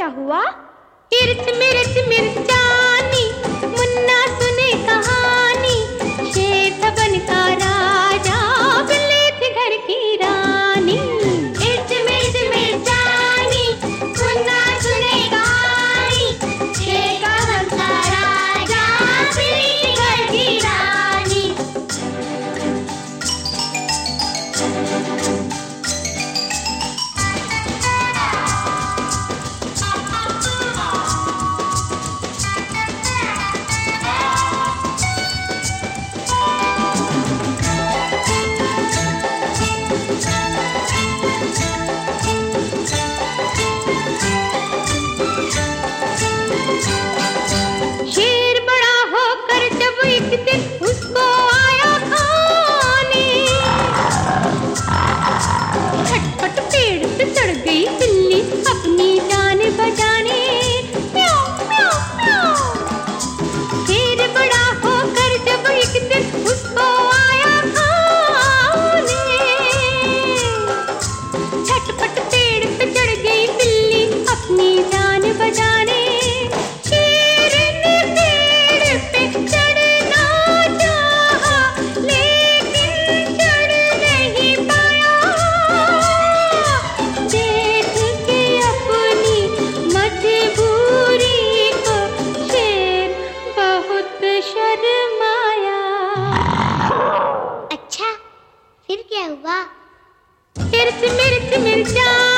क्या हुआ? मिर्च मिर्च मिर्चानी, मुन्ना सुने कहानी। शेर था बन का राजा, बिल्ली थी घर की रानी। मिर्च मिर्च मिर्चानी, मुन्ना सुने कहानी। शेर था बन का राजा, बिल्ली थी घर की रानी। शेर बड़ा होकर जब एक दिन उसको आया खाने, झटपट पेड़ पे चढ़ गई बिल्ली अपनी जान बचाने। म्याऊं म्याऊं म्याऊं। शेर बड़ा होकर जब एक दिन उसको आया खाने, झटपट पेड़ पे चढ़ गई बिल्ली अपनी जान बचाने। शेर ने पेड़ पे चढ़ना चाहा, लेकिन चढ़ नहीं पाया। देख के अपनी मजबूरी को शेर बहुत शर्माया। अच्छा, फिर क्या हुआ? मिर्च मिर्च मिर्चा